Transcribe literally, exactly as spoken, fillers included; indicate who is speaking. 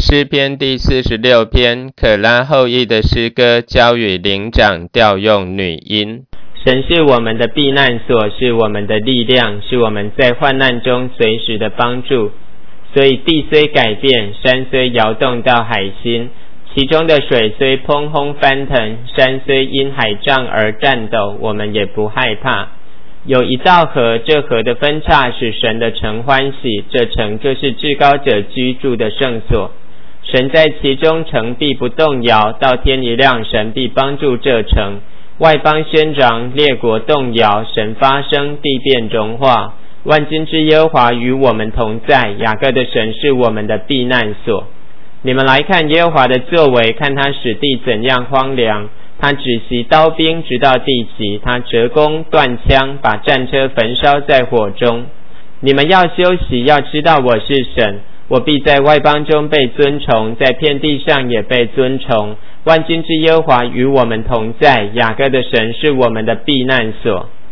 Speaker 1: 诗篇第四十六篇，可拉后裔的诗歌，交与灵长调用女音。
Speaker 2: 神是我们的避难所，是我们的力量，是我们在患难中随时的帮助。所以地虽改变，山虽摇动到海心，其中的水虽砰轰翻腾，山虽因海涨而颤抖，我们也不害怕。有一道河，这河的分岔使神的城欢喜，这城就是至高者居住的圣所。神在其中，城必不动摇，到天一亮，神必帮助这城。外邦喧嚷，列国动摇，神发声，地变融化。万军之耶和华与我们同在，雅各的神是我们的避难所。你们来看耶和华的作为，看他使地怎样荒凉。他止息刀兵，直到地极；他折弓断枪，把战车焚烧在火中。你们要休息，要知道我是神，我必在外邦中被尊崇，在遍地上也被尊崇。万军之耶和华与我们同在，雅各的神是我们的避难所。